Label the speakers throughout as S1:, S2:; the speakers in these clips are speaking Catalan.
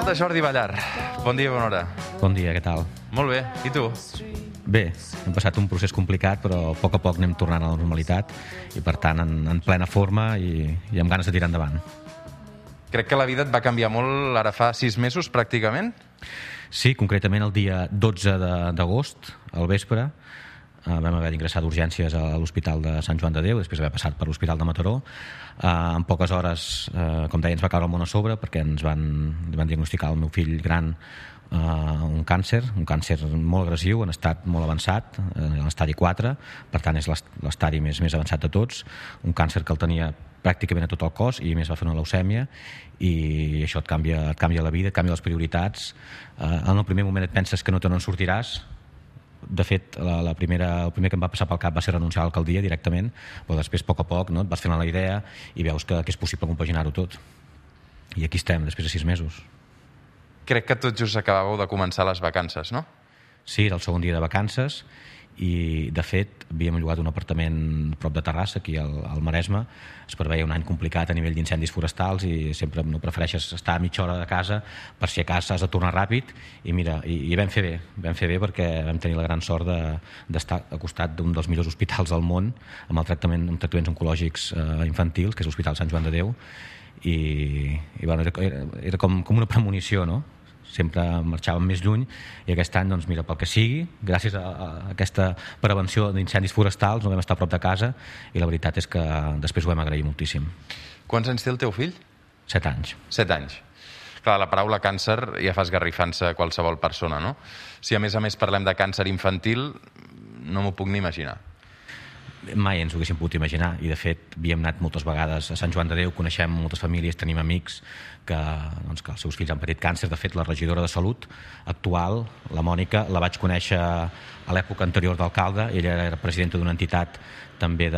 S1: de Jordi Ballar. Bon dia, bona hora.
S2: Bon dia, què tal?
S1: Molt bé, i tu?
S2: Bé, hem passat un procés complicat, però a poc a poc anem tornant a la normalitat i, per tant, en plena forma i amb ganes de tirar endavant.
S1: Crec que la vida et va canviar molt ara fa 6 mesos, pràcticament.
S2: Sí, concretament el dia 12 d'agost, al vespre, vam haver d'ingressar d'urgències a l'Hospital de Sant Joan de Déu, després d'haver passat per l'Hospital de Mataró. En poques hores, com deia, ens va caure el món a sobre perquè ens van diagnosticar al meu fill gran un càncer molt agressiu, en estat molt avançat, en l'estadi 4, per tant és l'estadi més avançat de tots, un càncer que el tenia pràcticament a tot el cos i a més va fer una leucèmia, i això et canvia la vida, et canvia les prioritats. En el primer moment et penses que no te n'en sortiràs. De fet, el primer que em va passar pel cap va ser renunciar a l'alcaldia directament, però després, a poc, no, et vas fent la idea i veus que és possible compaginar-ho tot. I aquí estem, després de 6 mesos.
S1: Crec que tot just acabàveu de començar les vacances, no?
S2: Sí, era el segon dia de vacances i, de fet, havíem llogat un apartament a prop de Terrassa, aquí al Maresme. Es preveia un any complicat a nivell d'incendis forestals i sempre no prefereixes estar a mitja hora de casa per si a casa has de tornar ràpid. I mira, i vam fer bé perquè vam tenir la gran sort d'estar al costat d'un dels millors hospitals del món amb tractaments oncològics infantils, que és l'Hospital Sant Joan de Déu, i bueno, era com una premonició, no? Sempre marxàvem més lluny i aquest any, doncs mira, pel que sigui, gràcies a aquesta prevenció d'incendis forestals no vam estar a prop de casa i la veritat és que després ho vam agrair moltíssim.
S1: Quants anys té el teu fill?
S2: 7 anys.
S1: 7 anys. Clar, la paraula càncer ja fa esgarrifar-se a qualsevol persona, no? Si a més parlem de càncer infantil, no m'ho puc ni imaginar.
S2: Mai ens ho haguéssim pogut imaginar i, de fet, havíem anat moltes vegades a Sant Joan de Déu, coneixem moltes famílies, tenim amics que els seus fills han patit càncer. De fet, la regidora de Salut actual, la Mònica, la vaig conèixer a l'època anterior d'alcalde. Ella era presidenta d'una entitat també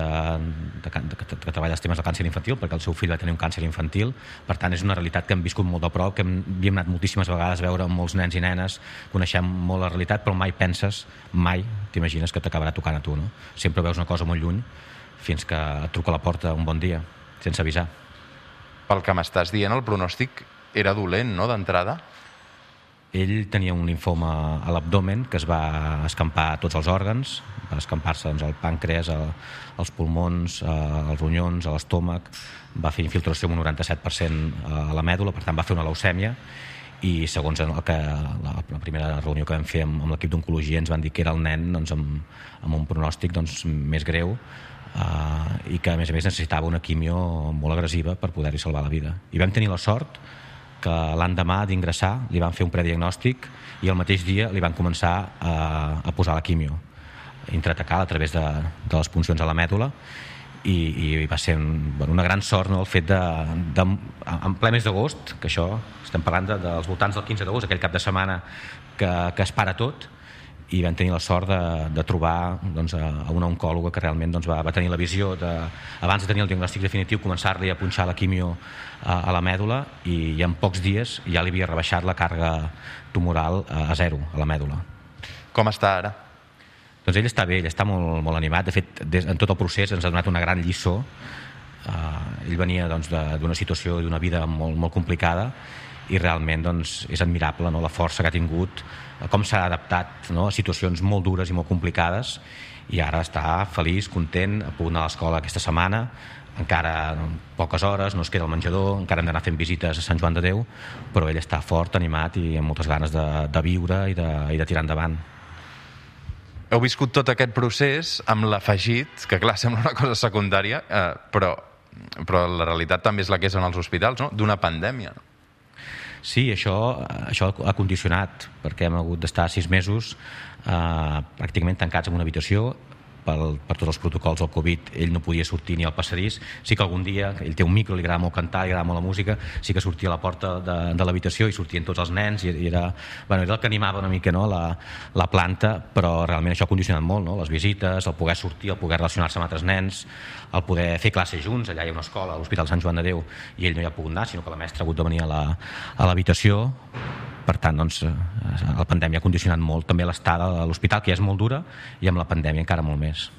S2: que treballa els temes del càncer infantil, perquè el seu fill va tenir un càncer infantil. Per tant, és una realitat que hem viscut molt de prop, que havíem anat moltíssimes vegades a veure molts nens i nenes, coneixem molt la realitat, però mai t'imagines que t'acabarà tocant a tu, no? Sempre veus una cosa molt lluny fins que et truca a la porta un bon dia, sense avisar.
S1: Pel que m'estàs dient, el pronòstic era dolent, no?, d'entrada?
S2: Ell tenia un linfoma a l'abdomen que es va escampar a tots els òrgans, va escampar-se al pàncreas, als pulmons, als ronyons, a l'estómac, va fer infiltració amb un 97% a la mèdula, per tant va fer una leucèmia, i segons la primera reunió que vam fer amb l'equip d'oncologia ens van dir que era el nen amb un pronòstic més greu i que a més necessitava una quimio molt agressiva per poder-hi salvar la vida. I vam tenir la sort que l'endemà d'ingressar li van fer un prediagnòstic i el mateix dia li van començar a posar la quimio intratecal a través de les puncions a la mèdula, i va ser una gran sort, no?, el fet en ple mes d'agost, que això estem parlant dels voltants del 15 d'agost, aquell cap de setmana que es para tot, i vam tenir la sort de trobar a una oncòloga que realment va tenir la visió abans de tenir el diagnòstic definitiu, començar-li a punxar la quimio a la mèdula, i en pocs dies ja li havia rebaixat la càrrega tumoral a 0 a la mèdula.
S1: Com està ara?
S2: Doncs ell està bé, ell està molt, molt animat. De fet, en tot el procés ens ha donat una gran lliçó. Ell venia d'una situació i d'una vida molt, molt complicada, i realment és admirable, no?, la força que ha tingut, com s'ha adaptat, no?, a situacions molt dures i molt complicades, i ara està feliç, content, ha pogut anar a l'escola aquesta setmana, encara poques hores, no es queda al menjador, encara hem d'anar fent visites a Sant Joan de Déu, però ell està fort, animat i amb moltes ganes de viure i de tirar endavant.
S1: Heu viscut tot aquest procés amb l'afegit, que clar, sembla una cosa secundària, però la realitat també és la que és en els hospitals, no?, d'una pandèmia.
S2: Sí, això ha condicionat, perquè hem hagut d'estar 6 mesos pràcticament tancats en una habitació per tots els protocols del Covid. Ell no podia sortir ni al passadís. Sí que algun dia, ell té un micro, li agrada molt cantar, li agrada molt la música, sí que sortia a la porta de l'habitació i sortien tots els nens, i era el que animava una mica, no?, la planta, però realment això ha condicionat molt, no?, les visites, el poder sortir, el poder relacionar-se amb altres nens, el poder fer classes junts. Allà hi ha una escola, a l'Hospital Sant Joan de Déu, i ell no hi ha pogut anar, sinó que la mestra ha hagut de venir a l'habitació. Per tant, la pandèmia ha condicionat molt també l'estada a l'hospital, que ja és molt dura, i amb la pandèmia encara molt més.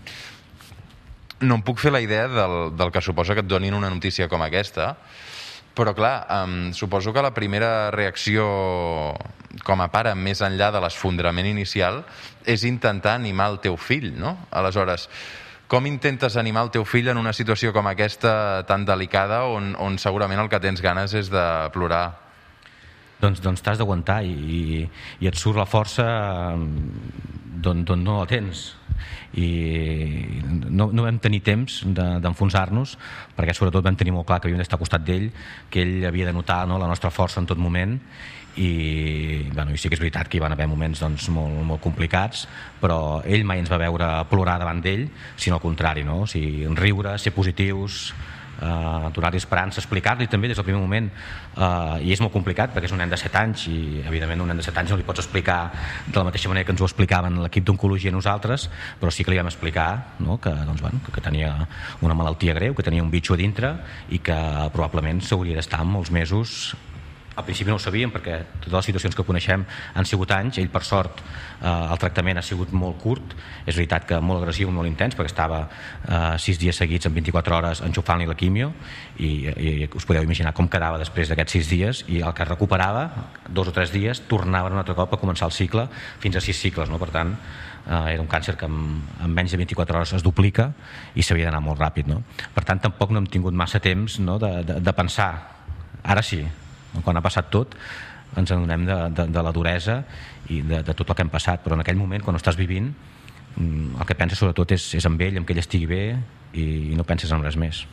S1: No em puc fer la idea del que suposa que et donin una notícia com aquesta, Però clar, suposo que la primera reacció com a pare, més enllà de l'esfondrament inicial, és intentar animar el teu fill, no? Aleshores, com intentes animar el teu fill en una situació com aquesta tan delicada on segurament el que tens ganes és de plorar?
S2: Doncs t'has d'aguantar i et surt la força d'on no la tens. I no vam tenir temps d'enfonsar-nos, perquè sobretot vam tenir molt clar que havíem d'estar al costat d'ell, que ell havia de notar, no, la nostra força en tot moment. I sí que és veritat que hi van haver moments molt complicats, però ell mai ens va veure plorar davant d'ell, sinó al contrari, no? O sigui, riure, ser positius, donar-li esperança, explicar-li també des del primer moment, i és molt complicat perquè és un nen de 7 anys i evidentment un nen de 7 anys no li pots explicar de la mateixa manera que ens ho explicaven l'equip d'oncologia a nosaltres, però sí que li vam explicar, no, que tenia una malaltia greu, que tenia un bitxo a dintre i que probablement s'hauria d'estar molts mesos. Al principi no ho sabíem perquè totes les situacions que coneixem han sigut anys. Ell, per sort, el tractament ha sigut molt curt. És veritat que molt agressiu, molt intens, perquè estava 6 dies seguits en 24 hores enxufant-li la quimio i us podeu imaginar com quedava després d'aquests 6 dies, i el que es recuperava 2 o 3 dies tornava un altre cop a començar el cicle fins a 6 cicles, no? Per tant, era un càncer que en menys de 24 hores es duplica i s'havia d'anar molt ràpid, no? Per tant, tampoc no hem tingut massa temps, no, de pensar. Ara sí, quan ha passat tot ens adonem de la duresa i de tot el que hem passat, però en aquell moment, quan ho estàs vivint, el que penses sobretot és amb ell, amb que ell estigui bé, i no penses en res més.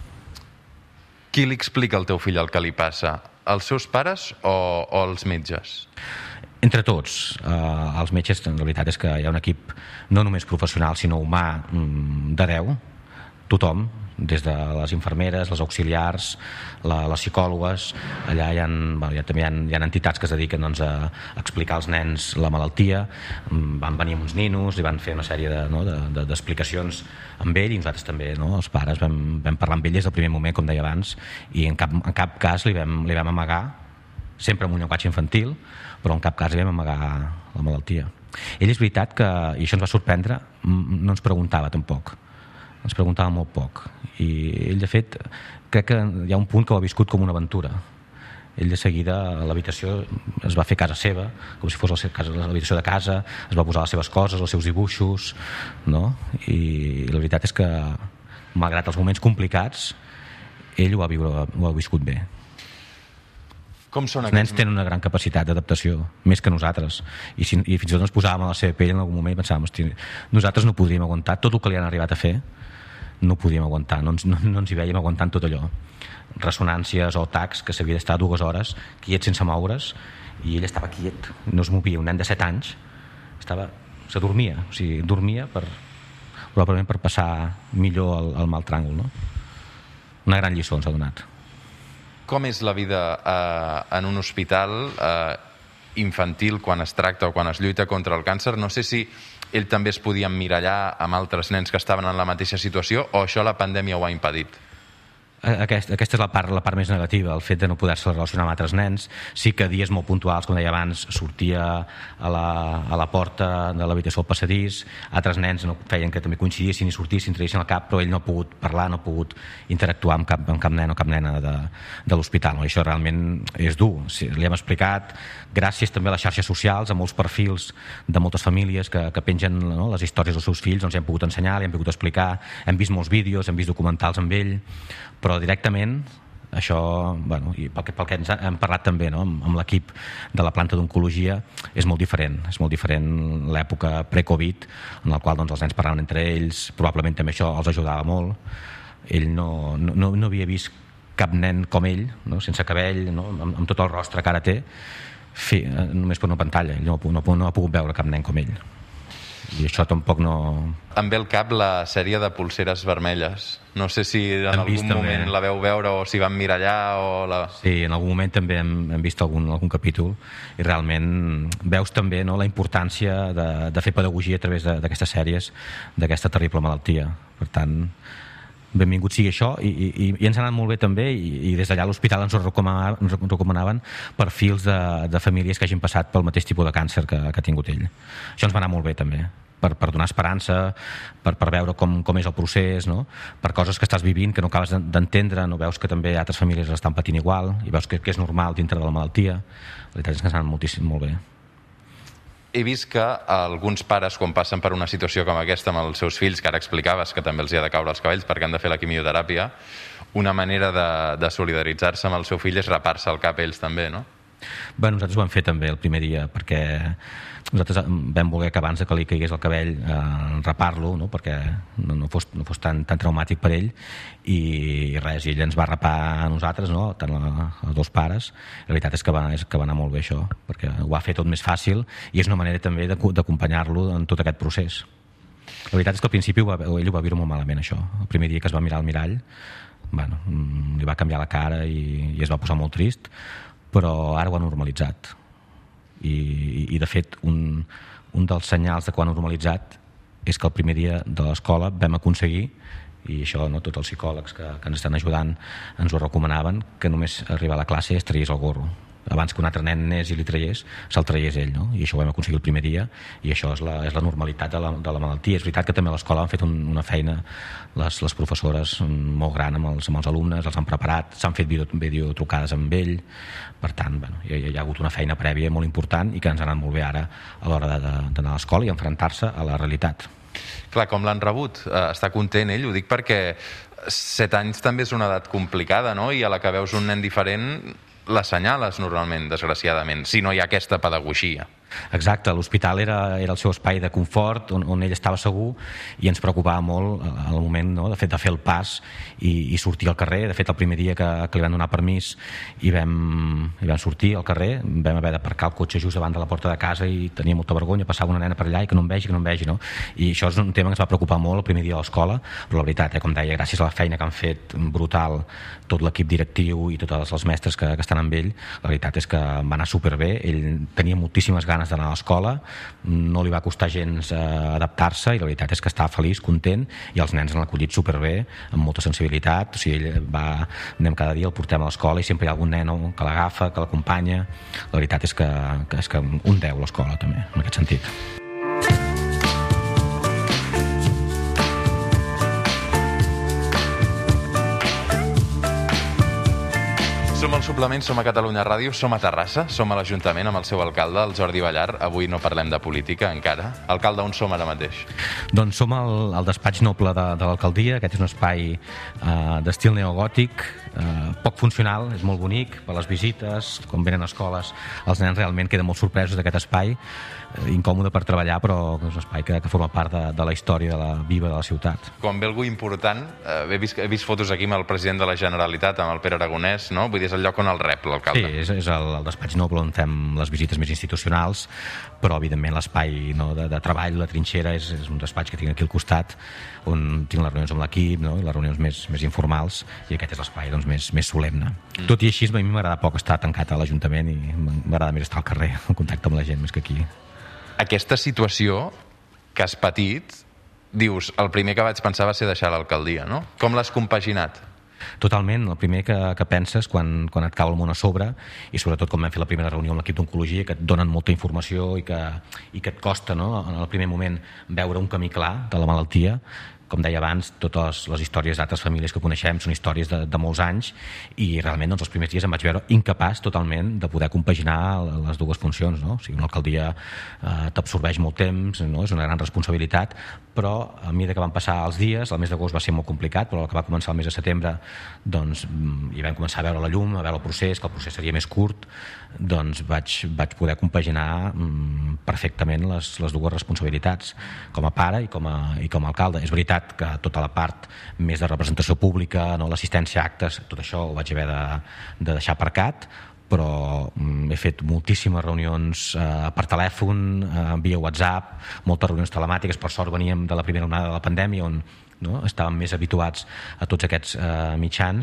S1: Qui li explica al teu fill el que li passa? Els seus pares o els metges?
S2: Entre tots. Els metges, la veritat és que hi ha un equip no només professional sinó humà de 10, tothom, des de les infermeres, les auxiliars, les psicòlogues. Allà també hi ha entitats que es dediquen a explicar als nens la malaltia. Van venir uns ninos i van fer una sèrie d'explicacions amb ell, i nosaltres també, no, els pares vam parlar amb ell des del primer moment, com deia abans, i en cap cas li vam amagar, sempre amb un llenguatge infantil, però en cap cas li vam amagar la malaltia. Ell, és veritat que, i això ens va sorprendre, no ens preguntava tampoc, ens preguntava molt poc, i ell, de fet, crec que hi ha un punt que ho ha viscut com una aventura. Ell de seguida a l'habitació es va fer casa seva, com si fos l'habitació de casa, es va posar les seves coses, els seus dibuixos, no? I la veritat és que, malgrat els moments complicats, ell ho ha viscut bé.
S1: Com són
S2: els nens tenen una gran capacitat d'adaptació, més que nosaltres, i fins i tot ens posàvem a la seva pell en algun moment i pensàvem, hosti, nosaltres no podríem aguantar tot el que li han arribat a fer, no podíem aguantar, no ens hi vèiem aguantant tot allò, ressonàncies o tacs que s'havia d'estar 2 hores quiet sense moure's, i ell estava quiet, no es movia. Un nen de 7 anys s'adormia, o sigui, dormia probablement per passar millor el mal tràngol, no? Una gran lliçó ens ha donat.
S1: Com és la vida en un hospital infantil quan es tracta o quan es lluita contra el càncer? No sé si ell també es podia emmirallar amb altres nens que estaven en la mateixa situació, o això la pandèmia ho ha impedit?
S2: Aquesta és la part més negativa, el fet de no poder-se relacionar amb altres nens. Sí que dies molt puntuals, com deia abans, sortia a la porta de l'habitació al passadís, altres nens no feien que també coincidissin i sortissin, traguessin el cap, però ell no ha pogut parlar, no ha pogut interactuar amb cap nen o cap nena de l'hospital, no? I això realment és dur. Li hem explicat, gràcies també a les xarxes socials, a molts perfils de moltes famílies que pengen, no, les històries dels seus fills, doncs hem pogut ensenyar, li hem pogut explicar, hem vist molts vídeos, hem vist documentals amb ell, però directament això, i pel que ens hem parlat també, no, amb l'equip de la planta d'oncologia, és molt diferent l'època pre-Covid, en la qual doncs, els nens parlaven entre ells, probablement també això els ajudava molt. Ell no havia vist cap nen com ell, no, sense cabell, no, amb tot el rostre que ara té, només per una pantalla. Ell no ha pogut veure cap nen com ell, i això tampoc no...
S1: Em ve al cap la sèrie de Polseres vermelles. No sé si en algun moment la veu veure o si van mirallar o...
S2: Sí, en algun moment també hem vist algun capítol, i realment veus també, no, la importància de fer pedagogia a través d'aquestes sèries, d'aquesta terrible malaltia. Per tant, benvingut sigui això, i ens ha anat molt bé també, i des d'allà a l'hospital ens recomanaven perfils de famílies que hagin passat pel mateix tipus de càncer que ha tingut ell. Això ens va anar molt bé també, per donar esperança, per veure com és el procés, no? Per coses que estàs vivint que no acabes d'entendre, no veus que també altres famílies estan patint igual i veus que és normal dintre de la malaltia. La veritat és que ens han moltíssim, molt bé.
S1: He vist que alguns pares, quan passen per una situació com aquesta amb els seus fills, que ara explicaves que també els hi ha de caure els cabells perquè han de fer la quimioteràpia, una manera de solidaritzar-se amb el seu fill és rapar-se el cap ells també, no?
S2: Bé, nosaltres ho vam fer també el primer dia, perquè nosaltres vam voler que abans que li caigués el cabell rapar-lo, no? Perquè no fos tan traumàtic per ell, i res, i ell ens va rapar a nosaltres, no? Tant els dos pares. La veritat és que va anar molt bé això, perquè ho va fer tot més fàcil i és una manera també d'acompanyar-lo en tot aquest procés. La veritat és que al principi ell ho va viure molt malament, això. El primer dia que es va mirar al mirall, bueno, li va canviar la cara i es va posar molt trist, però ara ho ha normalitzat. I de fet, un dels senyals de que ho ha normalitzat és que el primer dia de l'escola vam aconseguir, i això no, tots els psicòlegs que ens estan ajudant ens ho recomanaven, que només arribar a la classe es traiés el gorro. Abans que un altre nen anés i li traiés, se'l traiés ell, no? I això ho vam aconseguir el primer dia, i això és la normalitat de la malaltia. És veritat que també a l'escola han fet una feina les professores molt gran amb els alumnes, els han preparat, s'han fet videotrucades amb ell. Per tant, bueno, hi ha hagut una feina prèvia molt important i que ens ha anat molt bé ara a l'hora d'anar a l'escola i enfrontar-se a la realitat.
S1: Clar, com l'han rebut? Està content ell? Ho dic perquè 7 anys també és una edat complicada, no? I a la que veus un nen diferent l'assenyales normalment, desgraciadament, si no hi ha aquesta pedagogia.
S2: Exacte, l'hospital era el seu espai de confort on ell estava segur, i ens preocupava molt el moment, no?, de fer el pas i sortir al carrer. De fet, el primer dia que li van donar permís i vam sortir al carrer, vam haver d'aparcar el cotxe just davant de la porta de casa i tenia molta vergonya, passava una nena per allà i que no em vegi, no? I això és un tema que ens va preocupar molt el primer dia a l'escola, però la veritat, com deia, gràcies a la feina que han fet brutal tot l'equip directiu i tots els mestres que estan amb ell, la veritat és que va anar superbé. Ell tenia moltíssimes ganes d'anar a l'escola, no li va costar gens adaptar-se, i la veritat és que estava feliç, content, i els nens l'han acollit superbé, amb molta sensibilitat. O sigui, anem cada dia, el portem a l'escola i sempre hi ha algun nen que l'agafa, que l'acompanya. La veritat és que un 10 l'escola també, en aquest sentit.
S1: Som al Suplement, som a Catalunya Ràdio, som a Terrassa, som a l'Ajuntament amb el seu alcalde, el Jordi Ballar. Avui no parlem de política encara. Alcalde, on som ara mateix?
S2: Doncs som al despatx noble de l'alcaldia. Aquest és un espai d'estil neogòtic, poc funcional, és molt bonic per les visites. Quan venen a escoles, els nens realment queden molt sorpresos d'aquest espai, incòmode per treballar, però és un espai que forma part de la història viva de la ciutat.
S1: Quan ve algú important, he vist fotos aquí amb el president de la Generalitat, amb el Pere Aragonès, no? Vull dir, és el lloc on el rep l'alcalde.
S2: Sí, és el despatx noble on fem les visites més institucionals, però evidentment l'espai de treball, la trinxera, és un despatx que tinc aquí al costat, on tinc les reunions amb l'equip, no? Les reunions més informals, i aquest és l'espai més solemne. Tot i així, a mi m'agrada poc estar tancat a l'Ajuntament i m'agrada més estar al carrer, en contacte amb la gent, més que aquí.
S1: Aquesta situació que has patit, dius, el primer que vaig pensar va ser deixar l'alcaldia, no? Com l'has compaginat?
S2: Totalment. El primer que penses quan et cau el món a sobre, i sobretot quan vam fer la primera reunió amb l'equip d'oncologia, que et donen molta informació i que et costa, no?, en el primer moment veure un camí clar de la malaltia. Com deia abans, totes les històries d'altres famílies que coneixem són històries de molts anys, i realment els primers dies em vaig veure incapaç totalment de poder compaginar les dues funcions, no? O sigui, una alcaldia t'absorbeix molt temps, no? És una gran responsabilitat, però a mesura que van passar els dies, el mes d'agost va ser molt complicat, però el que va començar el mes de setembre, doncs, i vam començar a veure la llum, a veure el procés, que el procés seria més curt, doncs vaig poder compaginar perfectament les dues responsabilitats, com a pare i com a alcalde. És veritat que tota la part més de representació pública, no, l'assistència a actes, tot això ho vaig haver de deixar aparcat, però he fet moltíssimes reunions per telèfon, via WhatsApp, moltes reunions telemàtiques. Per sort veníem de la primera onada de la pandèmia, on estàvem més habituats a tots aquests mitjans,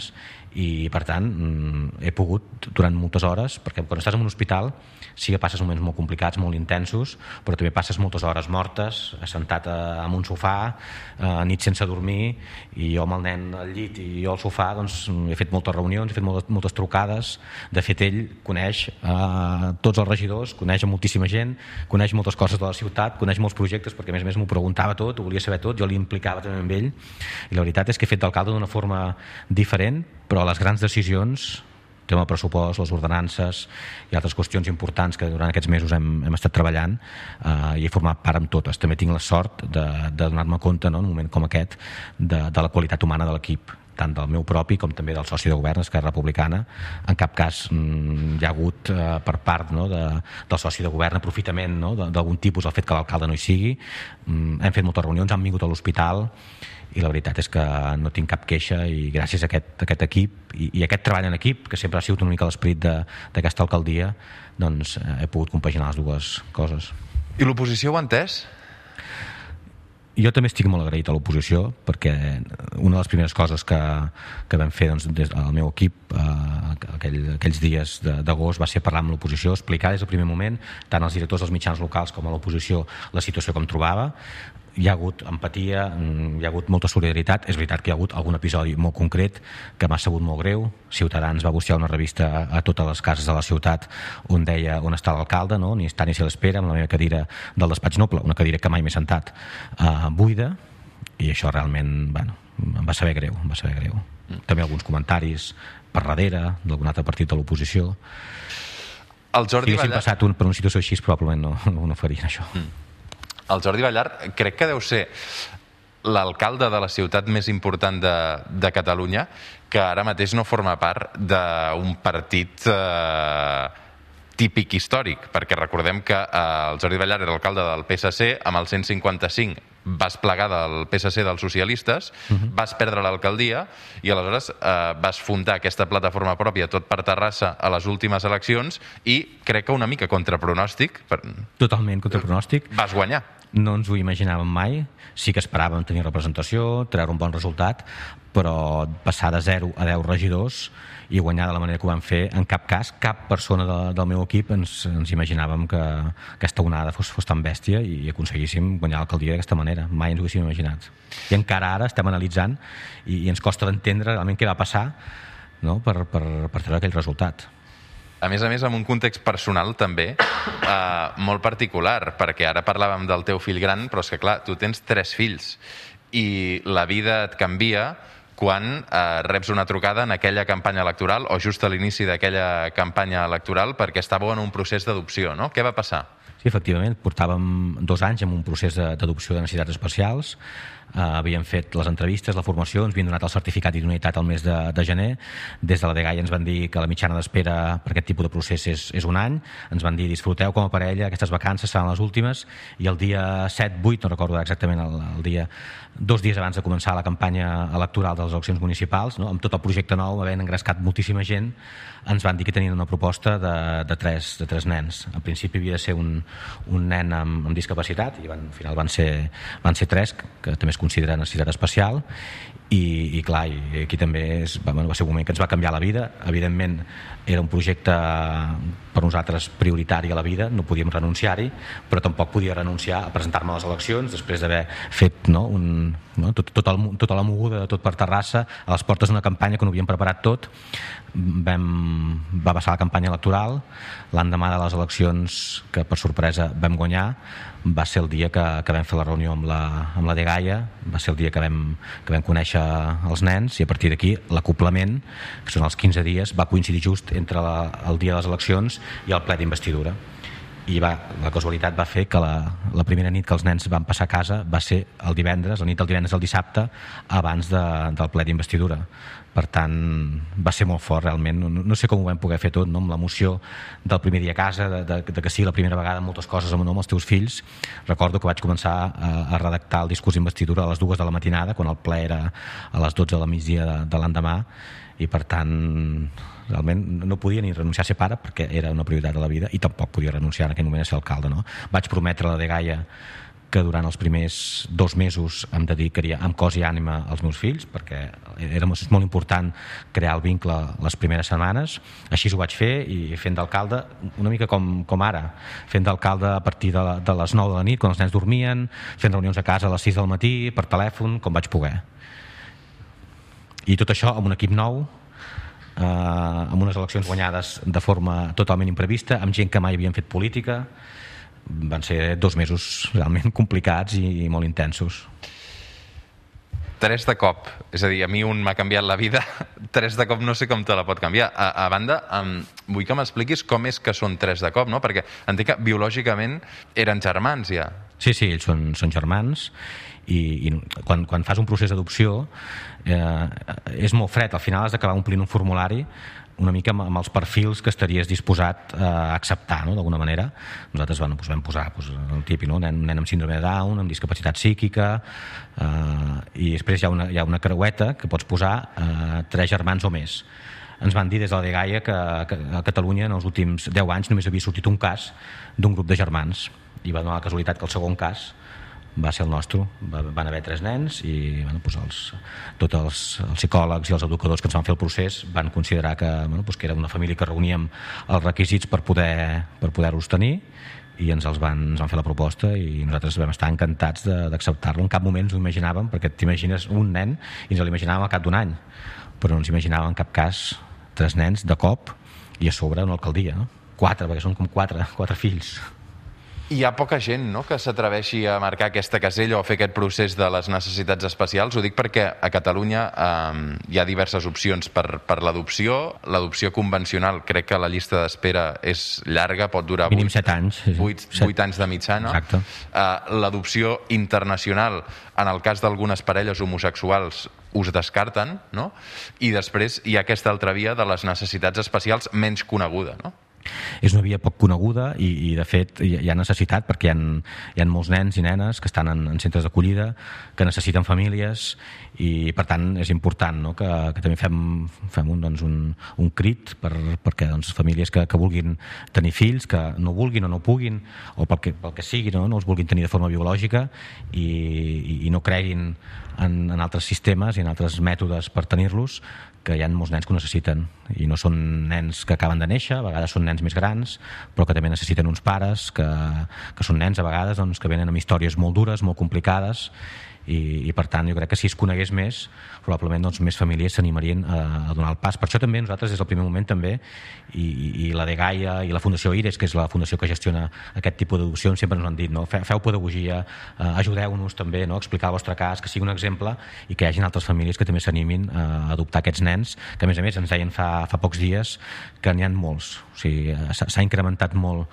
S2: i per tant he pogut durant moltes hores, perquè quan estàs en un hospital sí que passes moments molt complicats, molt intensos, però també passes moltes hores mortes assentat en un sofà, nit sense dormir, i jo amb el nen al llit i jo al sofà, doncs he fet moltes reunions, he fet moltes trucades. De fet, ell coneix tots els regidors, coneix moltíssima gent, coneix moltes coses de la ciutat, coneix molts projectes, perquè a més m'ho preguntava tot, ho volia saber tot, jo li implicava també amb ell, i la veritat és que he fet d'alcalde d'una forma diferent, però les grans decisions, el tema del pressupost, les ordenances i altres qüestions importants que durant aquests mesos hem estat treballant, i he format part amb totes. També tinc la sort de donar-me compte, no, en un moment com aquest, de la qualitat humana de l'equip, tant del meu propi com també del soci de govern, Esquerra Republicana. En cap cas hi ha hagut per part, no, del soci de govern aprofitament, no, d'algun tipus el fet que l'alcalde no hi sigui. Hem fet moltes reunions, han vingut a l'hospital, i la veritat és que no tinc cap queixa, i gràcies a aquest equip i aquest treball en equip, que sempre ha sigut una mica l'esperit d'aquesta alcaldia, doncs he pogut compaginar les dues coses.
S1: I l'oposició ho ha entès?
S2: Jo també estic molt agraït a l'oposició, perquè una de les primeres coses que vam fer, doncs, des del meu equip aquells dies d'agost va ser parlar amb l'oposició, explicar des del primer moment tant als directors dels mitjans locals com a l'oposició la situació que em trobava. Hi ha hagut empatia, hi ha hagut molta solidaritat. És veritat que hi ha hagut algun episodi molt concret que m'ha sabut molt greu. Ciutadans va buscar una revista a totes les cases de la ciutat on deia on està l'alcalde, no? Ni està ni se l'espera, amb la meva cadira del despatx noble, una cadira que mai m'he sentat, buida, i això realment, bueno, em va saber greu, També alguns comentaris per darrere d'algun altre partit de l'oposició.
S1: Si
S2: haguéssim passat per una situació així, probablement no farien això.
S1: El Jordi Ballart crec que deu ser l'alcalde de la ciutat més important de Catalunya, que ara mateix no forma part d'un partit típic històric, perquè recordem que el Jordi Ballart era alcalde del PSC, amb el 155 vas plegar del PSC dels socialistes, vas perdre l'alcaldia i aleshores vas fundar aquesta plataforma pròpia Tot per Terrassa a les últimes eleccions, i crec que una mica contra pronòstic.
S2: Totalment contra pronòstic.
S1: Vas guanyar.
S2: No ens ho imaginàvem mai. Sí que esperàvem tenir representació, treure un bon resultat, però passar de 0 a 10 regidors i guanyar de la manera que ho vam fer, en cap cas, cap persona del meu equip ens imaginàvem que aquesta onada fos tan bèstia i aconseguíssim guanyar l'alcaldia d'aquesta manera. Mai ens ho haguéssim imaginat. I encara ara estem analitzant i ens costa d'entendre realment què va passar, no, per treure aquell resultat.
S1: A més, en un context personal també molt particular, perquè ara parlàvem del teu fill gran, però és que clar, tu tens 3 fills i la vida et canvia quan reps una trucada en aquella campanya electoral o just a l'inici d'aquella campanya electoral perquè estàveu en un procés d'adopció, no? Què va passar?
S2: Sí, efectivament, portàvem 2 anys en un procés d'adopció de necessitats especials. Havíem fet les entrevistes, la formació, ens havien donat el certificat d'idoneïtat al mes de gener. Des de la Dgaia ens van dir que la mitjana d'espera per aquest tipus de procés és 1 any. Ens van dir, disfruteu com a parella, aquestes vacances seran les últimes, i el dia 7-8, no recordo exactament el dia, 2 dies abans de començar la campanya electoral de les eleccions municipals, no, amb tot el projecte nou, havent engrescat moltíssima gent, ens van dir que tenien una proposta de 3 nens. En principi havia de ser un nen amb discapacitat, i al final van ser 3, que també es considera necessitat especial, i clar, i aquí també va ser un moment que ens va canviar la vida. Evidentment era un projecte per nosaltres prioritari a la vida, no podíem renunciar-hi, però tampoc podia renunciar a presentar-me a les eleccions després d'haver fet tota la moguda de Tot per Terrassa a les portes d'una campanya que no havíem preparat tot. Va passar la campanya electoral, l'endemà de les eleccions, que per sorpresa vam guanyar, va ser el dia que vam fer la reunió amb la Dgaia, va ser el dia que vam conèixer els nens, i a partir d'aquí l'acoplament, que són els 15 dies, va coincidir just entre el dia de les eleccions i el ple d'investidura. I la casualitat va fer que la primera nit que els nens van passar a casa va ser el divendres, la nit del divendres al dissabte, abans del ple d'investidura. Per tant, va ser molt fort realment. No sé com ho vam poder fer tot, no? Amb l'emoció del primer dia a casa, de que sigui la primera vegada moltes coses amb els teus fills. Recordo que vaig començar a redactar el discurs d'investidura a les 2 de la matinada, quan el ple era a les 12 del migdia de l'endemà, i per tant realment no podia ni renunciar a ser pare, perquè era una prioritat de la vida, i tampoc podia renunciar en aquell moment a ser alcalde, no? Vaig prometre a la Dgaia que durant els primers 2 mesos em dedicaria amb cos i ànima als meus fills, perquè és molt important crear el vincle les primeres setmanes. Així ho vaig fer, i fent d'alcalde una mica com ara, fent d'alcalde a partir de les 9 de la nit, quan els nens dormien, fent reunions a casa a les 6 del matí, per telèfon, com vaig poder. I tot això amb un equip nou, amb unes eleccions guanyades de forma totalment imprevista, amb gent que mai havien fet política. Van ser 2 mesos realment complicats i molt intensos.
S1: 3 de cop, és a dir, a mi un m'ha canviat la vida, 3 de cop no sé com te la pot canviar. A banda, vull que m'expliquis com és que són 3 de cop, no? Perquè entenc que biològicament eren germans ja.
S2: Sí, ells són germans, i quan fas un procés d'adopció és molt fred. Al final has d'acabar omplint un formulari una mica amb els perfils que estaries disposat a acceptar, no? D'alguna manera. Nosaltres vam posar el típic, no? Nen amb síndrome de Down, amb discapacitat psíquica, i després hi ha una creueta que pots posar 3 germans o més. Ens van dir des de la Dgaia que a Catalunya en els últims 10 anys només havia sortit un cas d'un grup de germans, i va donar la casualitat que el segon cas va ser el nostre. Van haver 3 nens i tots els psicòlegs i els educadors que ens van fer el procés van considerar que era una família que reuníem els requisits per poder-los tenir, i ens van fer la proposta, i nosaltres vam estar encantats d'acceptar-lo. En cap moment ens ho imaginàvem, perquè t'imagines un nen i ens l'imaginàvem al cap d'un any, però no ens imaginàvem en cap cas 3 nens de cop, i a sobre una alcaldia, no? 4, perquè són com 4 fills.
S1: Hi ha poca gent, no?, que s'atreveixi a marcar aquesta casella o a fer aquest procés de les necessitats especials. Ho dic perquè a Catalunya hi ha diverses opcions per l'adopció. L'adopció convencional, crec que la llista d'espera és llarga, pot durar
S2: mínim 7 anys.
S1: 8 anys de mitjana.
S2: Exacte.
S1: L'adopció internacional, en el cas d'algunes parelles homosexuals, us descarten, no? I després hi ha aquesta altra via de les necessitats especials menys coneguda, no?
S2: És una via poc coneguda, i de fet hi ha necessitat, perquè hi ha molts nens i nenes que estan en centres d'acollida, que necessiten famílies, i per tant és important, no?, que també fem un crit perquè famílies que vulguin tenir fills, que no vulguin o no puguin, o pel que sigui, no els vulguin tenir de forma biològica, i no creguin en altres sistemes i en altres mètodes per tenir-los, que hi ha molts nens que ho necessiten, i no són nens que acaben de néixer, a vegades són nens més grans, però que també necessiten uns pares que són nens a vegades que venen amb històries molt dures, molt complicades, i per tant jo crec que si es conegués més, probablement més famílies s'animarien a donar el pas. Per això també nosaltres des del primer moment també, i la Dgaia i la Fundació IRES, que és la fundació que gestiona aquest tipus d'adopcions, sempre ens han dit, no? Feu pedagogia, ajudeu-nos també, no?, a explicar el vostre cas, que sigui un exemple, i que hi hagin altres famílies que també s'animin a adoptar aquests nens, que a més ens deien fa pocs dies que n'hi ha molts. O sigui, s'ha incrementat molt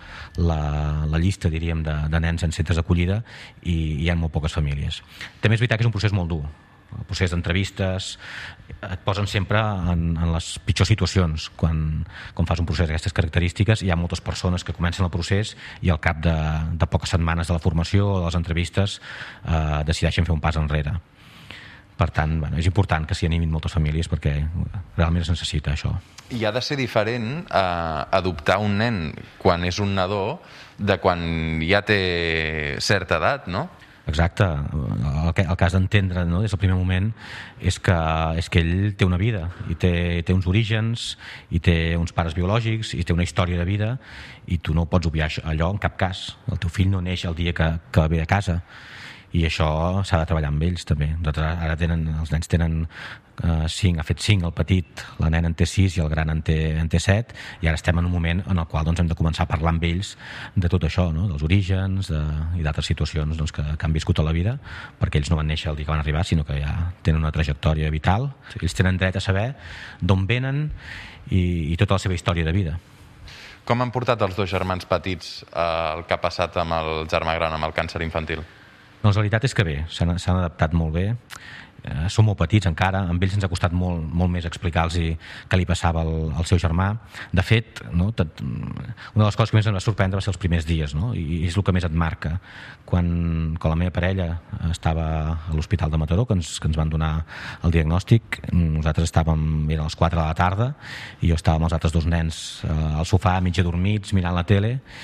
S2: la llista, diríem, de nens en centres d'acollida, i hi ha molt poques famílies. També és veritat que és un procés molt dur. El procés d'entrevistes et posen sempre en les pitjors situacions. Quan fas un procés d'aquestes característiques, hi ha moltes persones que comencen el procés i al cap de poques setmanes de la formació o de les entrevistes decideixen fer un pas enrere. Per tant, és important que s'hi animin moltes famílies, perquè realment es necessita això.
S1: I ha de ser diferent adoptar un nen quan és un nadó de quan ja té certa edat, no?
S2: Exacte. El que has d'entendre, no?, des del primer moment és que ell té una vida, i té uns orígens, i té uns pares biològics, i té una història de vida, i tu no pots obviar allò en cap cas. El teu fill no neix el dia que ve a casa, i això s'ha de treballar amb ells també. Ara els nens tenen 5, ha fet 5 el petit, la nena en té 6 i el gran en té 7, i ara estem en un moment en el qual hem de començar a parlar amb ells de tot això, no?, dels orígens i d'altres situacions que han viscut a la vida, perquè ells no van néixer el dia que van arribar, sinó que ja tenen una trajectòria vital. Ells tenen dret a saber d'on venen i tota la seva història de vida.
S1: Com han portat els 2 germans petits el que ha passat amb el germà gran, amb el càncer infantil?
S2: Doncs la veritat és que bé, s'han adaptat molt bé. Són molt petits encara, amb ells ens ha costat molt més explicar-los què li passava al seu germà. De fet, no, una de les coses que més em va sorprendre va ser els primers dies, no? I és el que més et marca. Quan la meva parella estava a l'Hospital de Mataró, que ens van donar el diagnòstic, nosaltres eren a les 4 de la tarda, i jo estava amb els altres 2 nens al sofà, mig adormits, mirant la tele.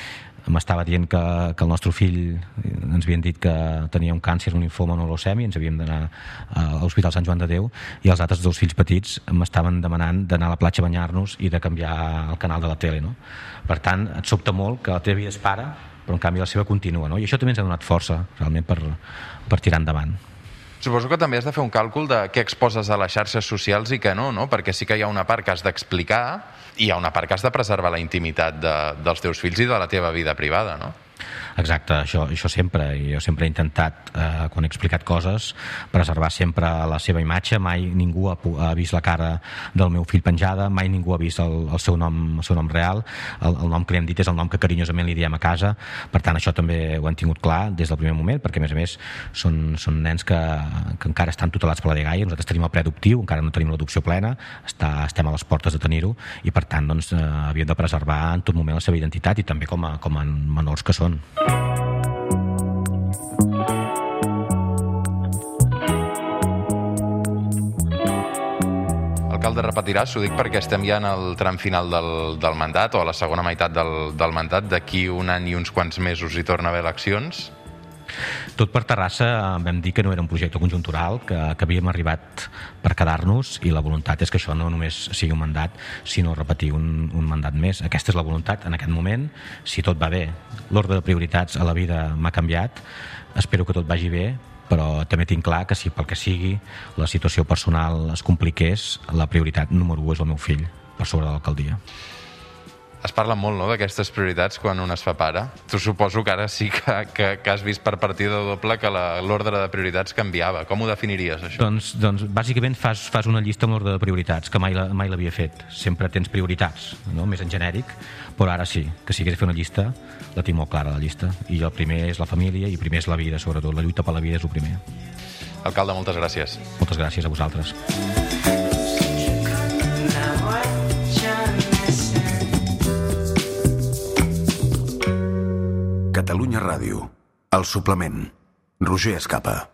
S2: m'estava dient que el nostre fill, ens havien dit que tenia un càncer, un linfoma, una leucèmia, ens havíem d'anar a l'Hospital Sant Joan de Déu, i els altres 2 fills petits m'estaven demanant d'anar a la platja a banyar-nos i de canviar el canal de la tele, no? Per tant, et sobta molt que la teva vida es para, però en canvi la seva continua, no? I això també ens ha donat força realment per tirar endavant.
S1: Suposo que també has de fer un càlcul de què exposes a les xarxes socials i què no? Perquè sí que hi ha una part que has d'explicar i hi ha una part que has de preservar la intimitat dels teus fills i de la teva vida privada, no?
S2: Exacte, això sempre. Jo sempre he intentat, quan he explicat coses, preservar sempre la seva imatge. Mai ningú ha vist la cara del meu fill penjada, mai ningú ha vist el seu nom real. El nom que li hem dit és el nom que carinyosament li diem a casa. Per tant, això també ho hem tingut clar des del primer moment, perquè a més són nens que encara estan tutelats per la DGAI. Nosaltres tenim el preadoptiu, encara no tenim l'adopció plena, estem a les portes de tenir-ho, i per tant havíem de preservar en tot moment la seva identitat, i també com a menors que són.
S1: Alcalde, repetiràs, ho dic perquè estem ja en el tram final del mandat, o a la segona meitat del mandat. D'aquí un any i uns quants mesos hi torna a haver eleccions.
S2: Tot per Terrassa vam dir que no era un projecte conjuntural, que havíem arribat per quedar-nos, i la voluntat és que això no només sigui un mandat, sinó repetir un mandat més. Aquesta és la voluntat en aquest moment. Si tot va bé, l'ordre de prioritats a la vida m'ha canviat, espero que tot vagi bé, però també tinc clar que si pel que sigui la situació personal es compliqués, la prioritat número 1 és el meu fill, per sobre de l'alcaldia.
S1: Es parla molt, no?, d'aquestes prioritats quan un es fa pare. Tu suposo que ara sí que has vist per partida doble que l'ordre de prioritats canviava. Com ho definiries, això?
S2: Doncs bàsicament fas una llista amb l'ordre de prioritats, que mai l'havia fet. Sempre tens prioritats, no?, més en genèric, però ara sí, que si hagués de fer una llista, la tinc molt clara, la llista. I el primer és la família i primer és la vida, sobretot. La lluita per la vida és el primer.
S1: Alcalde, moltes gràcies.
S2: Moltes gràcies a vosaltres.
S3: Catalunya Ràdio. El suplement. Roger Escapa.